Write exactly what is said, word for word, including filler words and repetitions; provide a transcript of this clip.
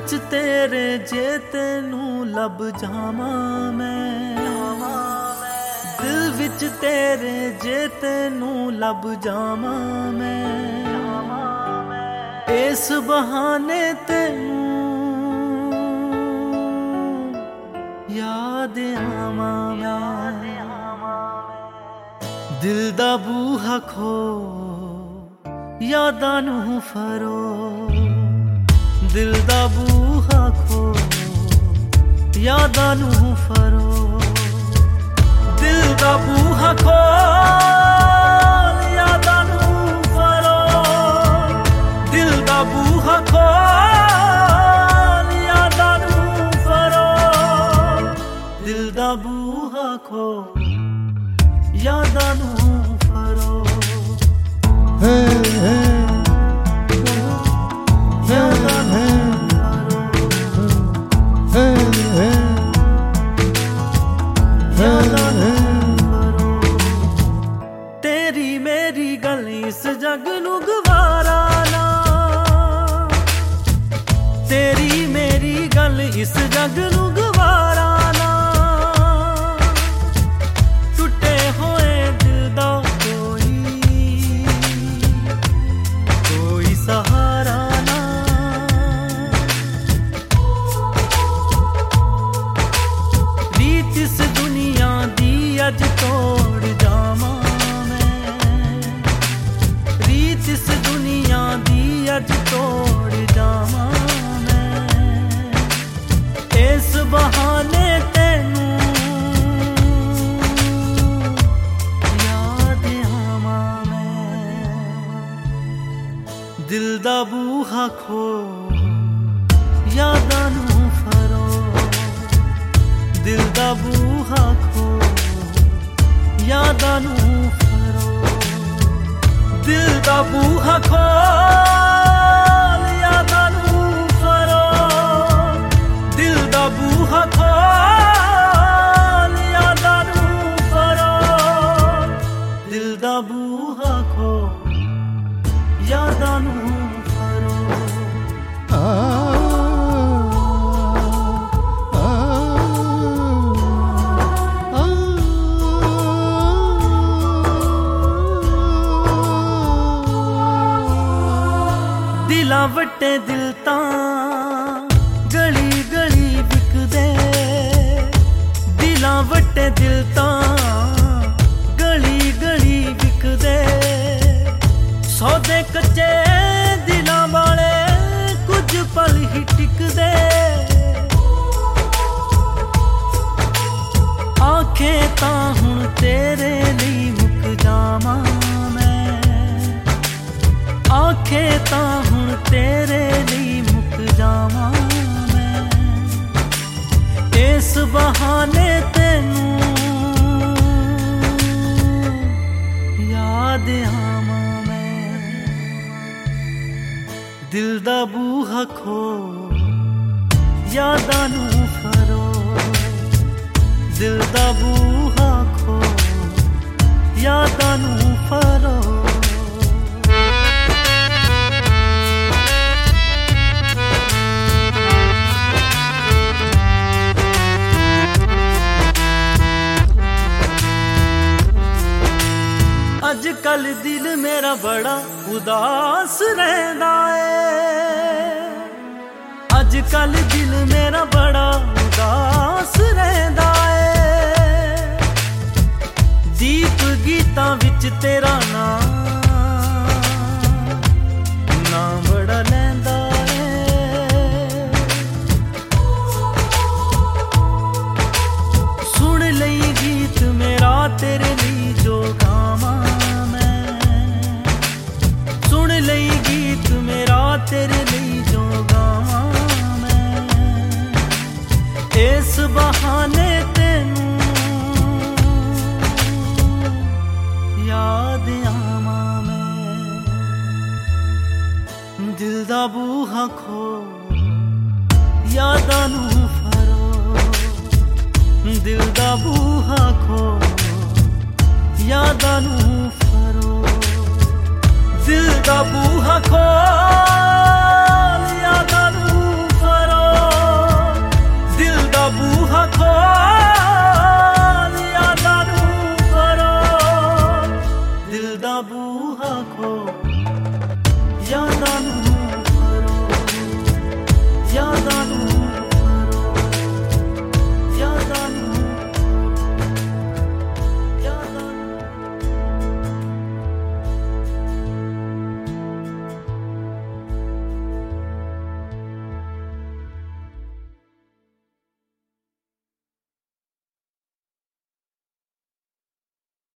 विच तेरे जे तेनू लब जावां मैं, दिल विच तेरे जे तेनू लब जावां मैं, इस बहाने तेनू याद आवां मैं। दिल दा बूहा खो यादां नू फरो, दिल दा बूहा खो यादां नू फरो, दिल दा बूहा खो यादां नू फरो, दिल दा बूहा खो यादां नू फरो, दिल दा बूहा खो यादां नू फरो। hey, hey. तेरी मेरी गल इस जग नू गवारा ना, तेरी मेरी गल इस जग नू गवारा ना, टुटे होए दिल दा कोई कोई सहारा ना, रीत इस दुनिया दी अज तोड़ जावां मैं, रीत इस दुनिया दी अज तोड़ जावां मैं, इस बहाने तेनू याद आवां मैं। दिल दा बूहा खो यादां नू फरो, दिल दा बूहा खो यादां नू फरो, दिल दा बूहा खो यादां नू फरो, दिल दा बूहा खो यादां नू फरो, दिल दा बूहा खो यादां नू फरो। दिलां वट्टे दिल तां गली गली विकदे, दिलां वट्टे दिल तां गली गली विकदे, सौदे कच्चे दिलां वाले कुछ पल ही टिकदे, आंखें तां हुण तेरे लिए मुक जावां मैं, आंखें तां हुण तेरे लिए मुक जावां मैं, इस बहाने तेनू याद आवां मैं। दिल दा बूहा खो यादां नू फरो, दिल दा बूहा खो यादां नू फरो। अज कल दिल मेरा बड़ा उदास रहंदा है, अज कल दिल मेरा बड़ा उदास रहंदा है, दीप गीतां विच तेरा नाम नाम बड़ा लैंदा है, सुन लई गीत मेरा तेरे लिए जो गावां, लई गीत मेरा तेरे लिए जो गावां मैं, इस बहाने तेनू याद आवां मैं। दिल दा बूहा खो यादां नू फरो, दिल दा बूहा खो यादां नू फरो, दिल दा बूहा खो